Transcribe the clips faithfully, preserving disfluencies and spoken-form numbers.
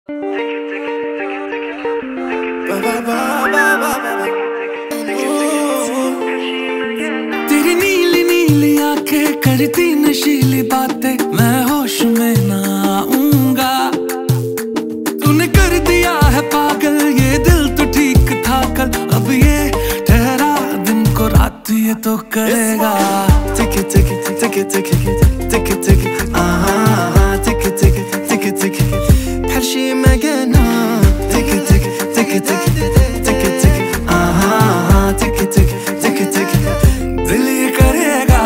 तेरी नीली नीली आंखें करती नशीली बातें, मैं होश में ना आऊंगा। तूने कर दिया है पागल ये दिल तो ठीक था कल, अब ये ठहरा दिन को रात ये तो करेगा। Tiki tiki tiki tiki tiki tiki ah tiki tiki tiki tiki بحال شي مكانة. Tiki tiki tiki tiki tiki tiki ah tiki tiki tiki tiki दिल ये करेगा।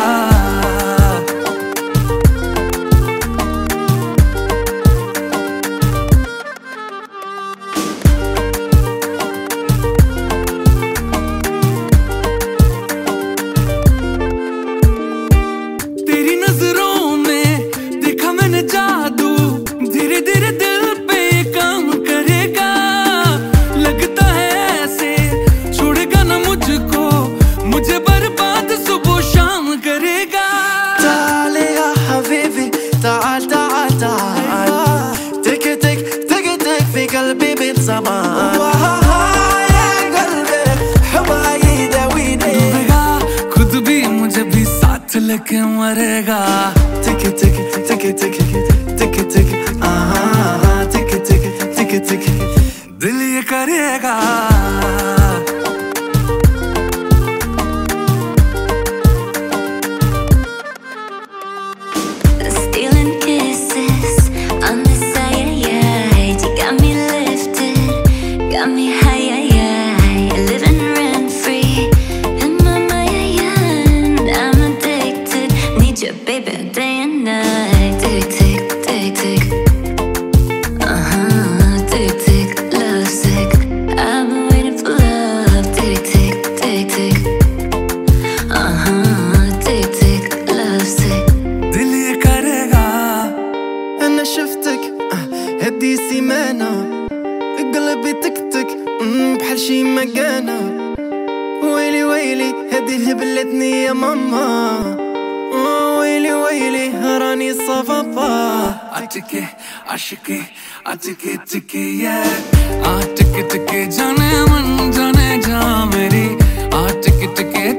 तेरी नजरों में देखा मैंने जादू, धीरे धीरे दिल पे काम करेगा। लगता है ऐसे छोड़ेगा ना मुझको, मुझे बर्बाद सुबह शाम करेगा। تعال يا حبيبي تعال تعال تعال تك تك تك تك في قلبي بيت زمان يا قلبي حبايي داويني डूबेगा खुद भी मुझे भी साथ लेके मरेगा। تك تك تك تك تك تك آه تك تك تك تك दिल ये करेगा। Stealing kisses on the side, you got me lifted, got me high, living rent free in my mind. I'm addicted, need you, baby, day and night. Tick tick tick tick, uh huh. Tick tick, love sick. I've been waiting for love. Tick tick tick tick, uh huh. Tick tick, love sick. दिल ये करेगा। أنا شفتك هدي سيمانة قلبي تكتك بحال شي مكانة. ويلي ويلي هدي هبلتني يا ماما، ويلي ويلي راني صفافا. अटके आशिकी अटके टिके ये अटके टिके जाने मन जाने जा मेरी अटके टिके